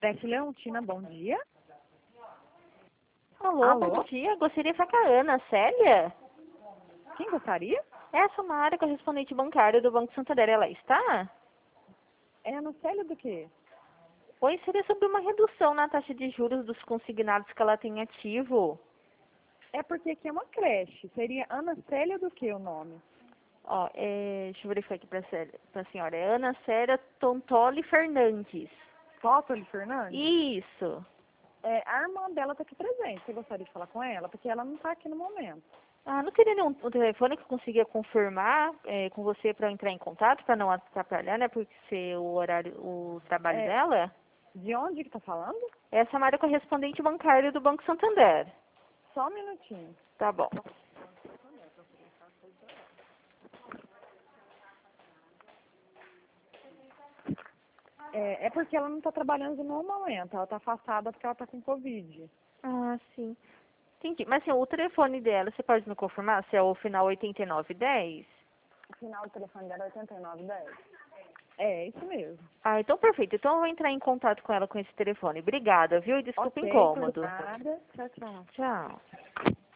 Beth Leontina, bom dia. Alô, Alô? bom dia. Gostaria de falar com a Ana Célia. Quem gostaria? Essa é uma área correspondente bancária do Banco Santander. Ela está? É a Célia do quê? Oi, seria sobre uma redução na taxa de juros dos consignados que ela tem ativo. É porque aqui é uma creche. Seria Ana Célia do que o nome? Ó, deixa eu verificar aqui para a senhora. É Ana Célia Tontoli Fernandes. Tótoli Fernandes? Isso. É, a irmã dela está aqui presente. Você gostaria de falar com ela? Porque ela não está aqui no momento. Ah, não teria nenhum um telefone que eu consiga confirmar com você para eu entrar em contato, para não atrapalhar, né? Porque ser o horário, o trabalho É, dela. de onde que está falando? Essa é uma área correspondente bancária do Banco Santander. Só um minutinho. Tá bom. É porque ela não está trabalhando no momento. Ela está afastada porque ela está com Covid. Ah, sim. Entendi. Mas assim, o telefone dela, você pode me confirmar se é o final 8910? O final do telefone dela é 8910. É, isso mesmo. Ah, então perfeito. Então eu vou entrar em contato com ela com esse telefone. Obrigada, viu? E desculpa o Ok, por incômodo. nada. Tchau, tchau. Tchau.